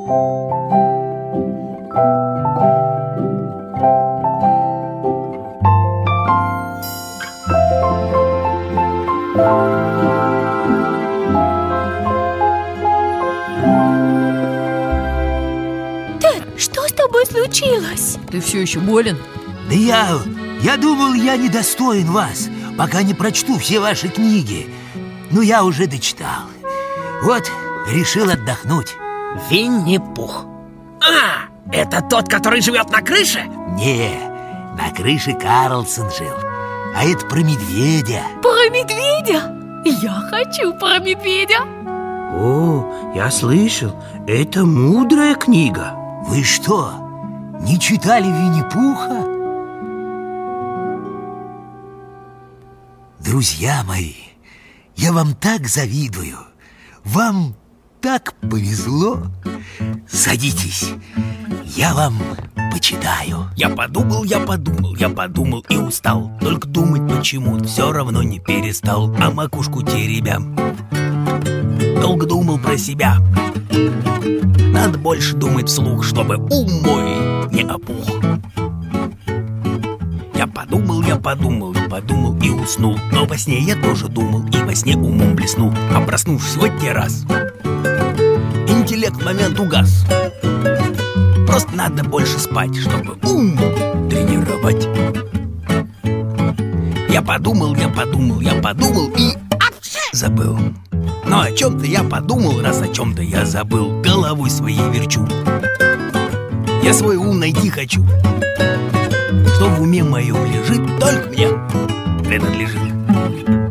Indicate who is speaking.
Speaker 1: Тед, что с тобой случилось?
Speaker 2: Ты все еще болен?
Speaker 3: Да я думал, я недостоин вас, пока не прочту все ваши книги. Но я уже дочитал. Вот, решил отдохнуть.
Speaker 4: Винни-Пух. А, это тот, который живет на крыше?
Speaker 3: Не, на крыше Карлсон жил. А это про медведя.
Speaker 1: Про медведя? Я хочу про медведя.
Speaker 4: О, я слышал, это мудрая книга.
Speaker 3: Вы что, не читали Винни-Пуха? Друзья мои, я вам так завидую. Вам так повезло. Садитесь, я вам почитаю.
Speaker 4: Я подумал и устал. Только думать почему все равно не перестал. А макушку теребя долго думал про себя. Надо больше думать вслух, чтобы ум мой не опух. Я подумал и уснул. Но во сне я тоже думал, и во сне умом блеснул. А проснувшись в те раз, интеллект в момент угас. Просто надо больше спать, чтобы ум тренировать. Я подумал и забыл. Но о чем-то я подумал, раз о чем-то я забыл. Головой своей верчу. Я свой ум найти хочу. Что в уме моем лежит, только мне принадлежит.